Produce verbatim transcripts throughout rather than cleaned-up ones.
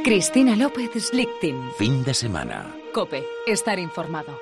Cristina López Slichting. Fin de semana. COPE. Estar informado.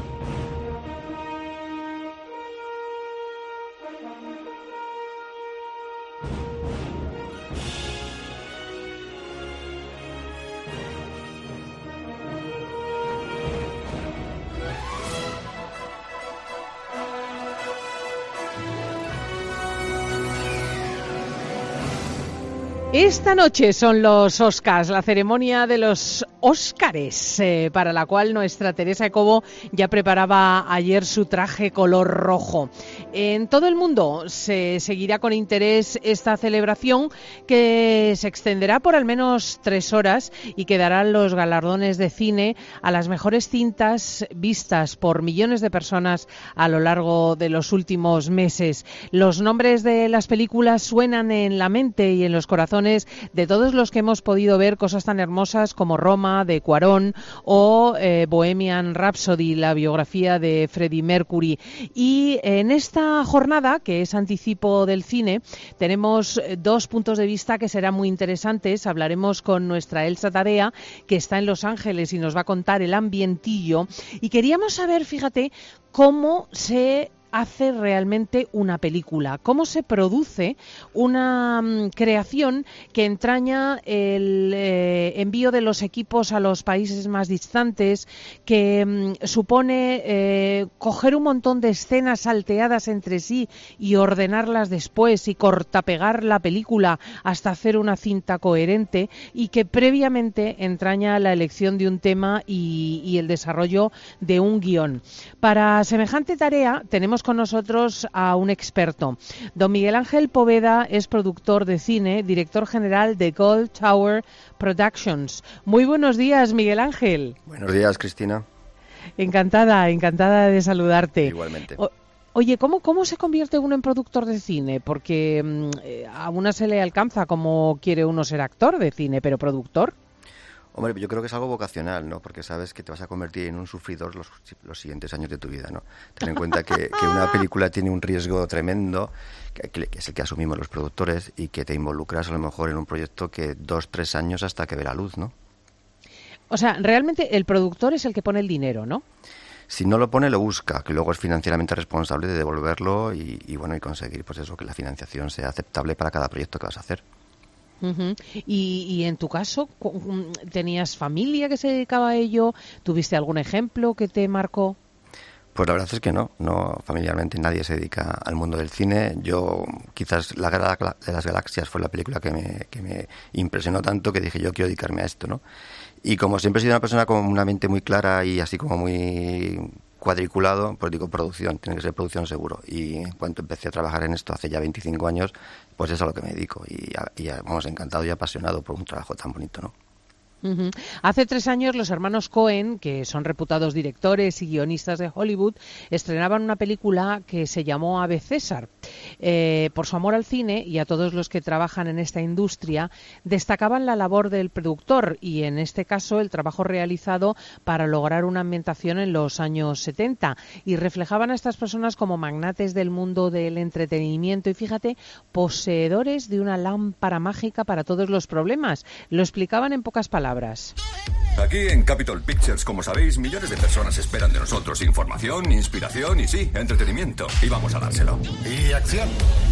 Esta noche son los Oscars, la ceremonia de los Óscares, eh, para la cual nuestra Teresa Cobo ya preparaba ayer su traje color rojo. En todo el mundo se seguirá con interés esta celebración, que se extenderá por al menos tres horas y que dará los galardones de cine a las mejores cintas vistas por millones de personas a lo largo de los últimos meses. Los nombres de las películas suenan en la mente y en los corazones de todos los que hemos podido ver cosas tan hermosas como Roma, de Cuarón, o eh, Bohemian Rhapsody, la biografía de Freddie Mercury. Y en esta jornada, que es anticipo del cine, tenemos dos puntos de vista que serán muy interesantes. Hablaremos con nuestra Elsa Tadea, que está en Los Ángeles y nos va a contar el ambientillo. Y queríamos saber, fíjate, cómo se hace realmente una película, cómo se produce una um, creación que entraña el eh, envío de los equipos a los países más distantes, que um, supone eh, coger un montón de escenas salteadas entre sí y ordenarlas después y cortapegar la película hasta hacer una cinta coherente, y que previamente entraña la elección de un tema y, y el desarrollo de un guión. Para semejante tarea tenemos con nosotros a un experto. Don Miguel Ángel Poveda es productor de cine, director general de Gold Tower Productions. Muy buenos días, Miguel Ángel. Buenos días, Cristina. Encantada, encantada de saludarte. Igualmente. O- Oye, ¿cómo, ¿cómo se convierte uno en productor de cine? Porque eh, a una se le alcanza como quiere uno ser actor de cine, pero productor. Hombre, yo creo que es algo vocacional, ¿no? Porque sabes que te vas a convertir en un sufridor los, los siguientes años de tu vida, ¿no? Ten en cuenta que, que una película tiene un riesgo tremendo, que, que es el que asumimos los productores, y que te involucras a lo mejor en un proyecto que dos, tres años hasta que ve la luz, ¿no? O sea, realmente el productor es el que pone el dinero, ¿no? Si no lo pone, lo busca, que luego es financieramente responsable de devolverlo y, y bueno, y conseguir, pues eso, que la financiación sea aceptable para cada proyecto que vas a hacer. Uh-huh. Y, y en tu caso, ¿tenías familia que se dedicaba a ello? ¿Tuviste algún ejemplo que te marcó? Pues la verdad es que no, no familiarmente nadie se dedica al mundo del cine. Yo, quizás La Guerra de las Galaxias fue la película que me, que me impresionó tanto que dije, yo quiero dedicarme a esto, ¿no? Y como siempre he sido una persona con una mente muy clara y así como muy cuadriculado, pues digo, producción, tiene que ser producción seguro. Y en cuanto empecé a trabajar en esto hace ya veinticinco años, pues es a lo que me dedico. Y, y vamos, encantado y apasionado por un trabajo tan bonito, ¿no? Uh-huh. Hace tres años los hermanos Coen, que son reputados directores y guionistas de Hollywood, estrenaban una película que se llamó Ave César. Eh, por su amor al cine y a todos los que trabajan en esta industria, destacaban la labor del productor y, en este caso, el trabajo realizado para lograr una ambientación en los años setenta, y reflejaban a estas personas como magnates del mundo del entretenimiento y, fíjate, poseedores de una lámpara mágica para todos los problemas. Lo explicaban en pocas palabras. Aquí en Capitol Pictures, como sabéis, millones de personas esperan de nosotros información, inspiración y sí, entretenimiento. Y vamos a dárselo. Y acción.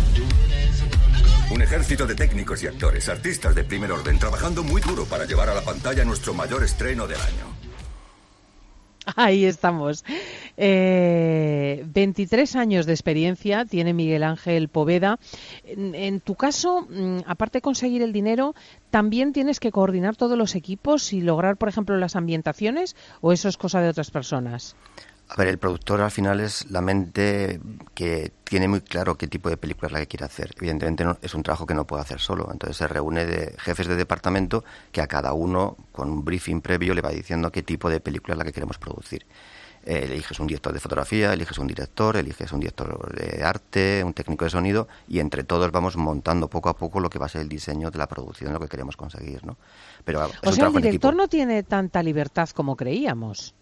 Un ejército de técnicos y actores, artistas de primer orden, trabajando muy duro para llevar a la pantalla nuestro mayor estreno del año. Ahí estamos. Eh, veintitrés años de experiencia tiene Miguel Ángel Poveda. En, en tu caso, aparte de conseguir el dinero, ¿también tienes que coordinar todos los equipos y lograr, por ejemplo, las ambientaciones, o eso es cosa de otras personas? A ver, el productor al final es la mente que tiene muy claro qué tipo de película es la que quiere hacer. Evidentemente no, es un trabajo que no puede hacer solo, entonces se reúne de jefes de departamento que a cada uno, con un briefing previo, le va diciendo qué tipo de película es la que queremos producir. Eh, eliges un director de fotografía, eliges un director, eliges un director de arte, un técnico de sonido, y entre todos vamos montando poco a poco lo que va a ser el diseño de la producción, lo que queremos conseguir, ¿no? Pero es o un sea, el trabajo en director equipo. No tiene tanta libertad como creíamos.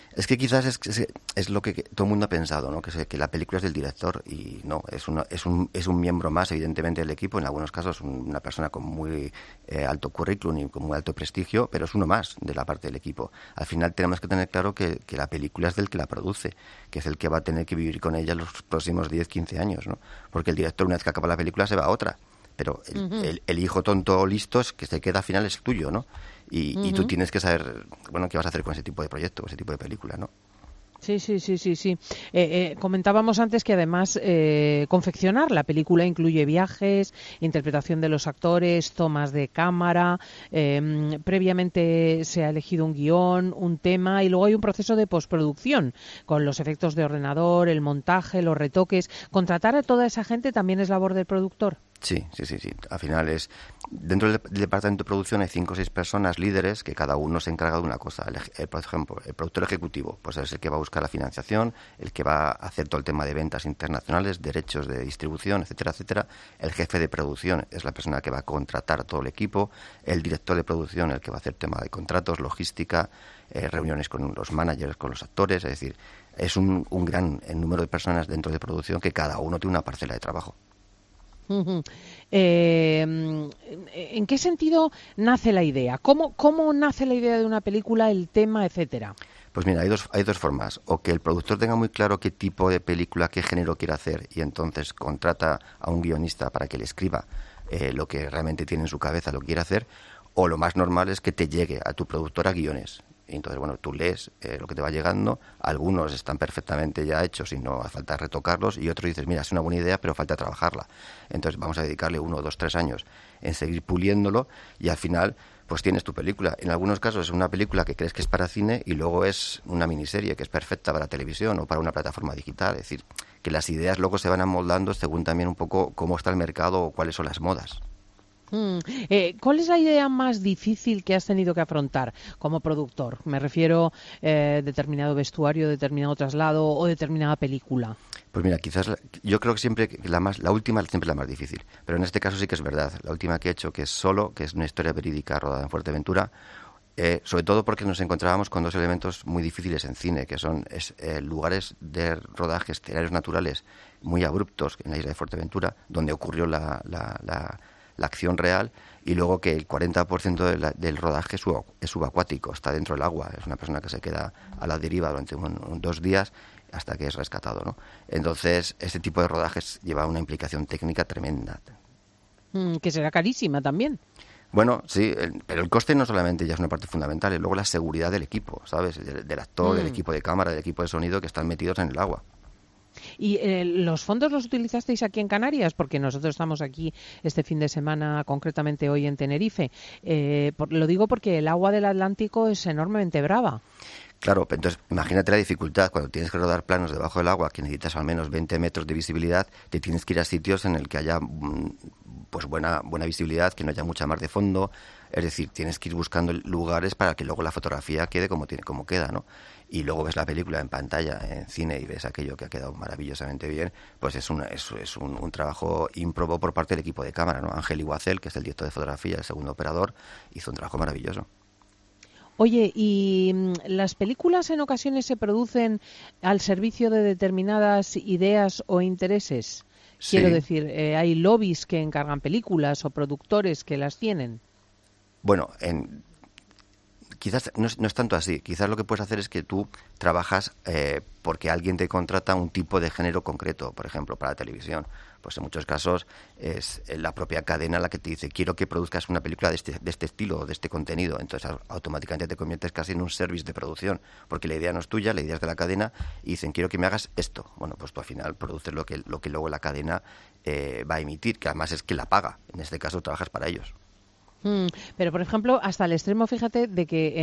Es que quizás es, es, es lo que todo el mundo ha pensado, ¿no? Que, se, que la película es del director y no, es, una, es, un, es un miembro más, evidentemente, del equipo, en algunos casos una persona con muy eh, alto currículum y con muy alto prestigio, pero es uno más de la parte del equipo. Al final tenemos que tener claro que, que la película es del que la produce, que es el que va a tener que vivir con ella los próximos diez, quince años, ¿no? Porque el director, una vez que acaba la película, se va a otra. Pero el, uh-huh. el, el hijo tonto listo es que se queda al final es tuyo, ¿no? Y, uh-huh. y tú tienes que saber, bueno, qué vas a hacer con ese tipo de proyecto, con ese tipo de película, ¿no? Sí, sí, sí, sí, sí. Eh, eh, comentábamos antes que además eh, confeccionar la película incluye viajes, interpretación de los actores, tomas de cámara, eh, previamente se ha elegido un guión, un tema y luego hay un proceso de postproducción con los efectos de ordenador, el montaje, los retoques. ¿Contratar a toda esa gente también es labor del productor? Sí, sí, sí, sí. Al final es... Dentro del, del departamento de producción hay cinco o seis personas líderes que cada uno se encarga de una cosa. El, el, por ejemplo, el productor ejecutivo pues es el que va a buscar la financiación, el que va a hacer todo el tema de ventas internacionales, derechos de distribución, etcétera, etcétera. El jefe de producción es la persona que va a contratar todo el equipo. El director de producción, el que va a hacer tema de contratos, logística, eh, reuniones con los managers, con los actores. Es decir, es un, un gran número de personas dentro de producción que cada uno tiene una parcela de trabajo. Uh-huh. Eh, ¿En qué sentido nace la idea? ¿Cómo, ¿Cómo nace la idea de una película, el tema, etcétera? Pues mira, hay dos, hay dos formas. O que el productor tenga muy claro qué tipo de película, qué género quiere hacer y entonces contrata a un guionista para que le escriba eh, lo que realmente tiene en su cabeza, lo que quiere hacer. O lo más normal es que te llegue a tu productora guiones. Y entonces, bueno, tú lees eh, lo que te va llegando. Algunos están perfectamente ya hechos y no hace falta retocarlos. Y otros dices, mira, es una buena idea, pero falta trabajarla. Entonces vamos a dedicarle uno, dos, tres años en seguir puliéndolo y al final pues tienes tu película. En algunos casos es una película que crees que es para cine y luego es una miniserie que es perfecta para televisión o para una plataforma digital. Es decir, que las ideas luego se van amoldando según también un poco cómo está el mercado o cuáles son las modas. Mm. Eh, ¿Cuál es la idea más difícil que has tenido que afrontar como productor? Me refiero a eh, determinado vestuario, determinado traslado o determinada película. Pues mira, quizás la, yo creo que siempre la más, la última siempre es la más difícil, pero en este caso sí que es verdad. La última que he hecho, que es Solo, que es una historia verídica rodada en Fuerteventura, eh, sobre todo porque nos encontrábamos con dos elementos muy difíciles en cine, que son es, eh, lugares de rodaje, escenarios naturales muy abruptos en la isla de Fuerteventura, donde ocurrió la, la, la la acción real, y luego que el cuarenta por ciento de la, del rodaje es, sub, es subacuático, está dentro del agua, es una persona que se queda a la deriva durante un, un, dos días hasta que es rescatado, ¿no? Entonces, este tipo de rodajes lleva una implicación técnica tremenda. Mm, que será carísima también. Bueno, sí, el, pero el coste no solamente ya es una parte fundamental, es luego la seguridad del equipo, ¿sabes? Del, del actor, mm. del equipo de cámara, del equipo de sonido que están metidos en el agua. ¿Y eh, los fondos los utilizasteis aquí en Canarias? Porque nosotros estamos aquí este fin de semana, concretamente hoy en Tenerife. Eh, por, lo digo porque el agua del Atlántico es enormemente brava. Claro, entonces imagínate la dificultad cuando tienes que rodar planos debajo del agua, que necesitas al menos veinte metros de visibilidad, te tienes que ir a sitios en el que haya pues buena buena visibilidad, que no haya mucha mar de fondo, es decir, tienes que ir buscando lugares para que luego la fotografía quede como tiene como queda, ¿no? Y luego ves la película en pantalla, en cine, y ves aquello que ha quedado maravillosamente bien, pues es, una, es, es un, un trabajo ímprobo por parte del equipo de cámara, ¿no? Ángel Iguacel, que es el director de fotografía, el segundo operador, hizo un trabajo maravilloso. Oye, ¿y las películas en ocasiones se producen al servicio de determinadas ideas o intereses? Sí. Quiero decir, eh, ¿hay lobbies que encargan películas o productores que las tienen? Bueno, en... quizás no es, no es tanto así. Quizás lo que puedes hacer es que tú trabajas eh, porque alguien te contrata un tipo de género concreto, por ejemplo, para la televisión. Pues en muchos casos es la propia cadena la que te dice quiero que produzcas una película de este, de este estilo, de este contenido. Entonces automáticamente te conviertes casi en un service de producción, porque la idea no es tuya, la idea es de la cadena y dicen quiero que me hagas esto. Bueno, pues tú al final produces lo que, lo que luego la cadena eh, va a emitir, que además es que la paga. En este caso trabajas para ellos. Mm, pero, por ejemplo, hasta el extremo, fíjate, de que eh,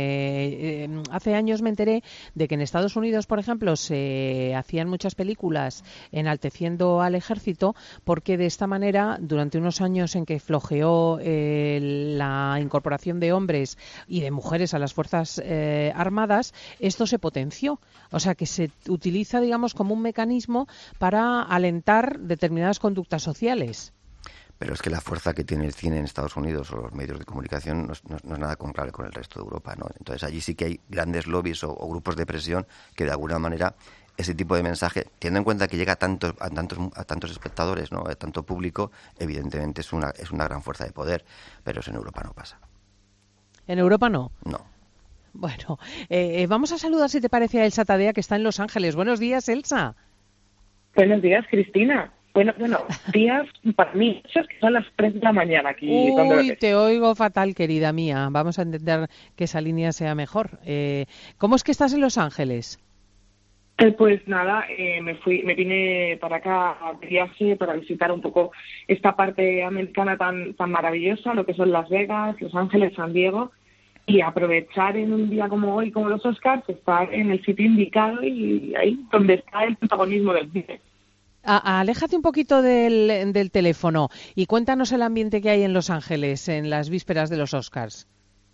eh, hace años me enteré de que en Estados Unidos, por ejemplo, se hacían muchas películas enalteciendo al ejército porque de esta manera, durante unos años en que flojeó eh, la incorporación de hombres y de mujeres a las Fuerzas eh, Armadas, esto se potenció. O sea, que se utiliza, digamos, como un mecanismo para alentar determinadas conductas sociales. Pero es que la fuerza que tiene el cine en Estados Unidos o los medios de comunicación no es, no, no es nada comparable con el resto de Europa, ¿no? Entonces allí sí que hay grandes lobbies o, o grupos de presión que de alguna manera ese tipo de mensaje, teniendo en cuenta que llega a tantos a tantos a tantos espectadores, ¿no? A tanto público, evidentemente es una es una gran fuerza de poder, pero eso en Europa no pasa. ¿En Europa no? No. Bueno, eh, vamos a saludar, si te parece, a Elsa Tadea, que está en Los Ángeles. Buenos días, Elsa. Buenos días, Cristina. Bueno, bueno, días para mí, esos que son las tres de la mañana aquí. Uy, te oigo fatal, querida mía. Vamos a intentar que esa línea sea mejor. Eh, ¿Cómo es que estás en Los Ángeles? Eh, pues nada, eh, me fui, me vine para acá de viaje para visitar un poco esta parte americana tan tan maravillosa, lo que son Las Vegas, Los Ángeles, San Diego, y aprovechar en un día como hoy, como los Oscars, estar en el sitio indicado y ahí donde está el protagonismo del cine. A, aléjate un poquito del, del teléfono y cuéntanos el ambiente que hay en Los Ángeles en las vísperas de los Oscars.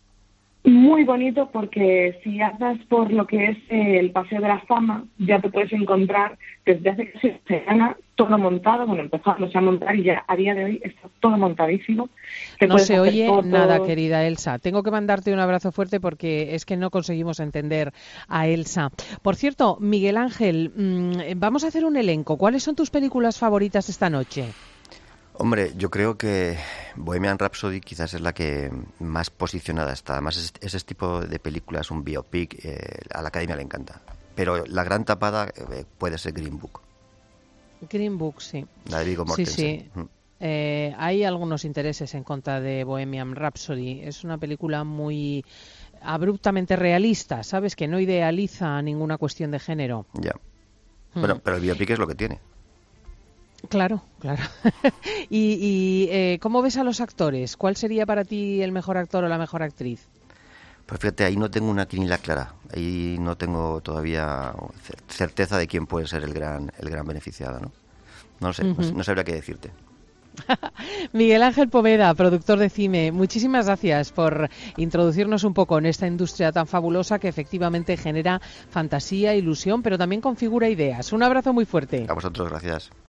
Muy bonito porque si andas por lo que es el Paseo de la Fama, ya te puedes encontrar desde hace casi una semana todo montado, bueno, empezándose a montar y ya a día de hoy está todo montadísimo. Te no se oye fotos. Nada, querida Elsa. Tengo que mandarte un abrazo fuerte porque es que no conseguimos entender a Elsa. Por cierto, Miguel Ángel, mmm, vamos a hacer un elenco. ¿Cuáles son tus películas favoritas esta noche? Hombre, yo creo que Bohemian Rhapsody quizás es la que más posicionada está. Además, ese, ese tipo de películas, un biopic, eh, a la Academia le encanta. Pero la gran tapada eh, puede ser Green Book. Green Book, sí. La de Viggo Mortensen. Sí, sí. Mm. Eh, hay algunos intereses en contra de Bohemian Rhapsody. Es una película muy abruptamente realista, ¿sabes? Que no idealiza ninguna cuestión de género. Ya. Mm. Bueno, pero el biopic es lo que tiene. Claro, claro. ¿Y, y eh, cómo ves a los actores? ¿Cuál sería para ti el mejor actor o la mejor actriz? Pues fíjate, ahí no tengo una quiniela clara. Ahí no tengo todavía certeza de quién puede ser el gran el gran beneficiado, ¿no? No lo sé, uh-huh. no, no sabría qué decirte. Miguel Ángel Poveda, productor de cine, muchísimas gracias por introducirnos un poco en esta industria tan fabulosa que efectivamente genera fantasía, ilusión, pero también configura ideas. Un abrazo muy fuerte. A vosotros, gracias.